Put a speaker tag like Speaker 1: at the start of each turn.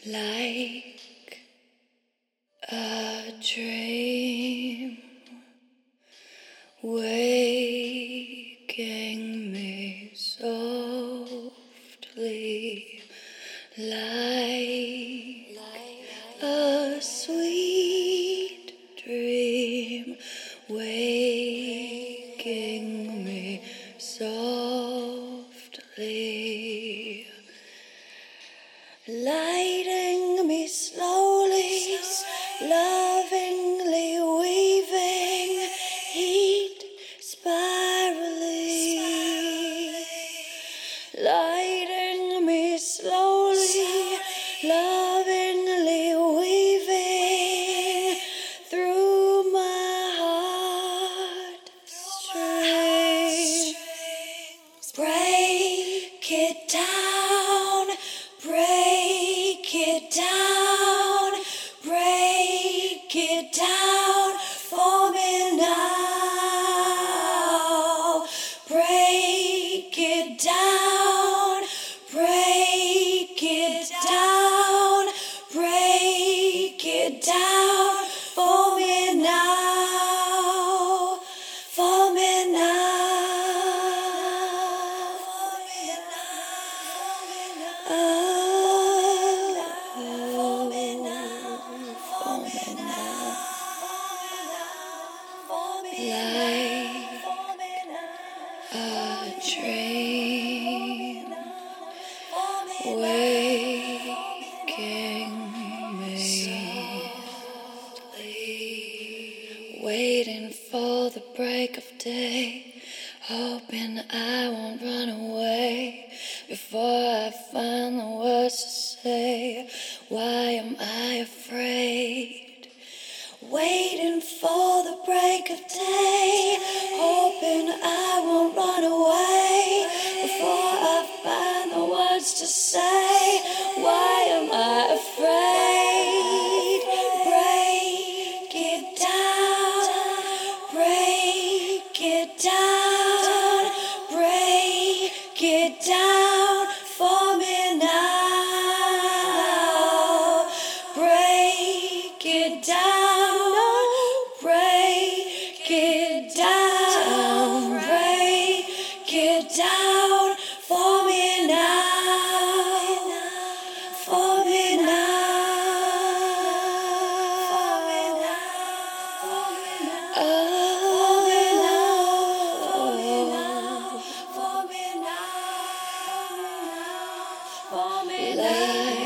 Speaker 1: like a dream, waking me softly, like a sweet dream, waking me softly, lighting me slowly, lovingly weaving, heat spiraling, lighting me slowly, lovingly weaving through my heart strings. Break it down, break it down, break it down for me now. Break it down, break it down, break it down for me now, for me now. Like a dream, waking me, waiting for the break of day, hoping I won't run away before I find the words to say. Why am I afraid? Waiting for the break of day, hoping I won't run away before I find the words to say. Why am I afraid? Break it down, break it down, break it down for me now. Break it down, break it down, break it down for me now, for me now, for me now.